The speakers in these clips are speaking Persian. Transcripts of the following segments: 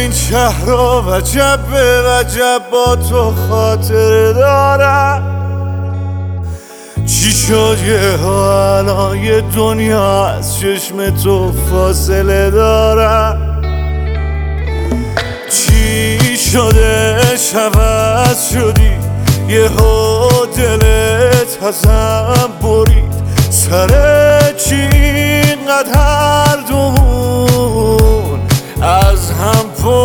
این شهر رو وجب به وجب با تو خاطر دارم. چی شد یه الان یه دنیا از چشم تو فاصله دارم؟ چی شده عوض شدی یه دلت ازم برید؟ سر چی اینقدر هر دومون از هم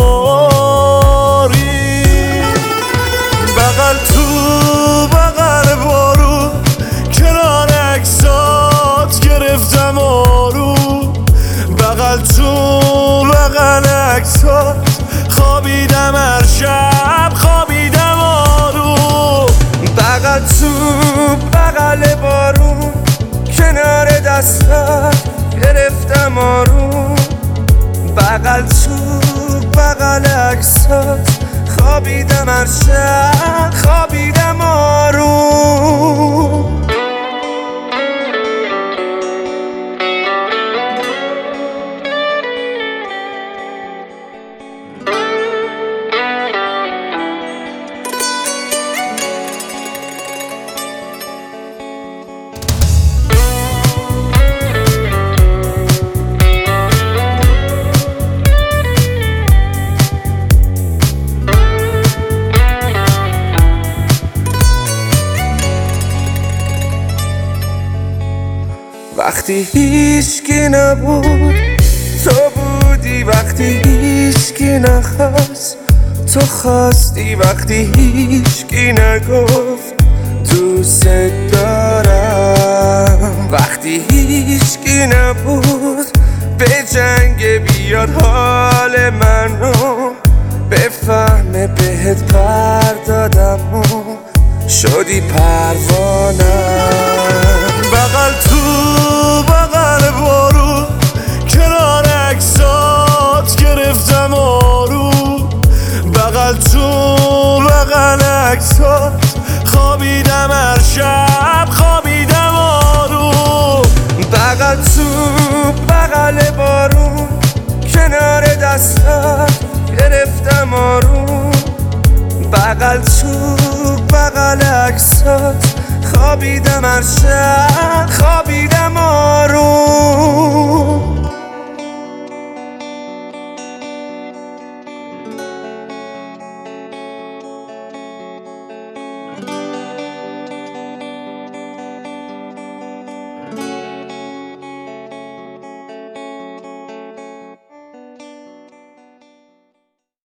پرید؟ بغل تو بغل بارون کنار عکسات گرفتم آروم. بغل تو بغل عکسات خوابیدم هر شب خوابیدم آروم. بغل تو بغل بارون کنار دستات گرفتم آروم. بغل تو بغل عکسات خوابیدم هر شب خوابیدم آروم. وقتی هیچکی نبود تو بودی، وقتی هیچکی نخواست تو خواستی، وقتی هیچکی نگفت دوست دارم. وقتی هیچکی نبود به جنگ بیاد حال منو بفهمه بهت پر دادم و شدی پروانم. بغل تو بغل بارون کنار عکسات گرفتم آروم. بغل تو بغل عکسات خوابیدم هر شب خوابیدم آروم. بغل تو بغل بارون کنار دستات گرفتم آروم. بغل تو بغل عکسات خوابیدم هر شب خوابیدم آروم.